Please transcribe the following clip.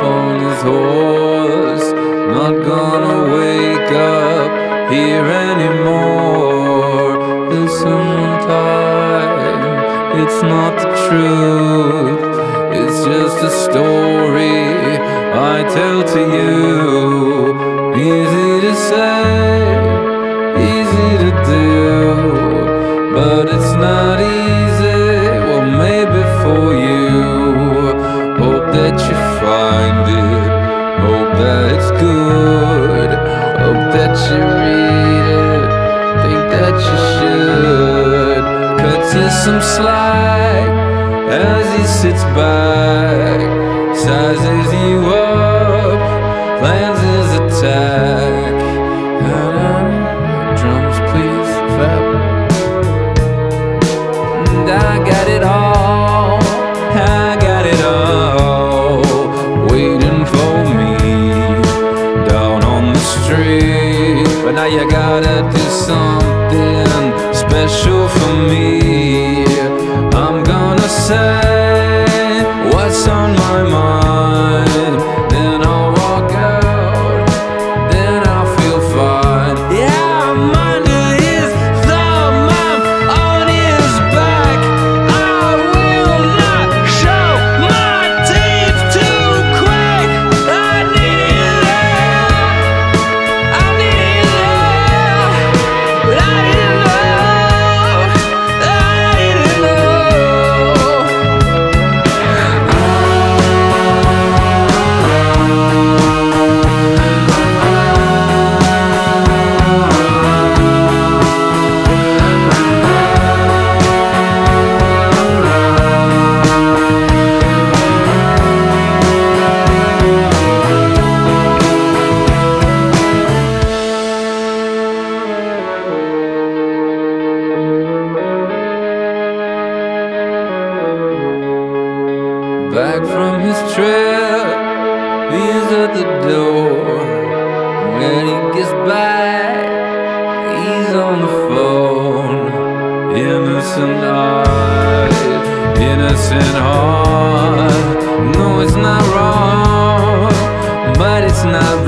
on his horse, not gonna wake up here anymore. Listen time, it's not the truth, it's just a story I tell to you. Easy to say, easy to do, but it's not easy, well maybe for you. Hope that you find it, hope that it's good, hope that you read it, think that you should. Cuts you some slack as he sits back, sizes you up, plans his attack. Drums please, fab. And I got it all, I got it all, waiting for me down on the street. But now you gotta do something special for me. I'm gonna say what's on my mind, then I'll walk out, then I'll feel fine. Yeah, I'm under his thumb, I'm on his back. I will not show my teeth to crack. I need it there, I need it there, but I need it love, I need it love. Back from his trip, he's at the door. When he gets back, he's on the phone. Innocent eyes, innocent heart. No, it's not wrong, but it's not